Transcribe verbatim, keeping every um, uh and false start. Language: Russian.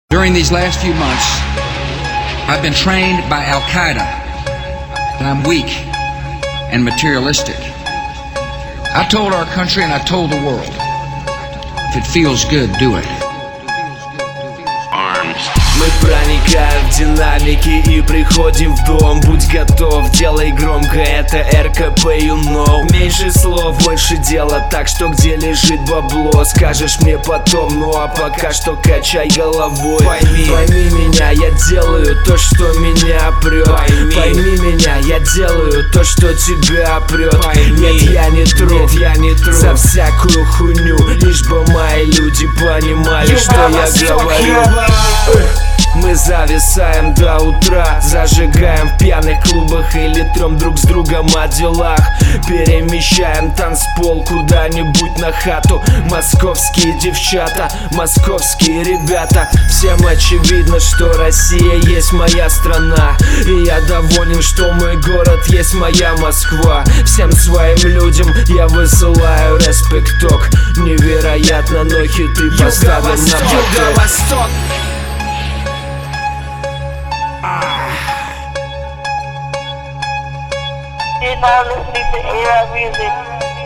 During these last few months, I've been trained by Al-Qaeda that I'm weak and materialistic. I told our country and I told the world, if it feels good, do it. Мы проникаем в динамики и приходим в дом. Будь готов, делай громко, это эр ка пэ, you know. Меньше слов, больше дела, так что где лежит бабло? Скажешь мне потом, ну а пока что качай головой. Пойми, пойми меня, я делаю то, что меня прет. Пойми, пойми меня, я делаю то, что тебя прет. Пойми, нет, я не тру, нет, я не тру за всякую хуйню, лишь бы мои люди понимали, you что я говорю. Мы зависаем до утра, зажигаем в пьяных клубах или трем друг с другом о делах. Перемещаем танцпол куда-нибудь на хату. Московские девчата, московские ребята. Всем очевидно, что Россия есть моя страна, и я доволен, что мой город есть моя Москва. Всем своим людям я высылаю респекток. Невероятно, но хиты поставим на поток. You're now listening to A R music.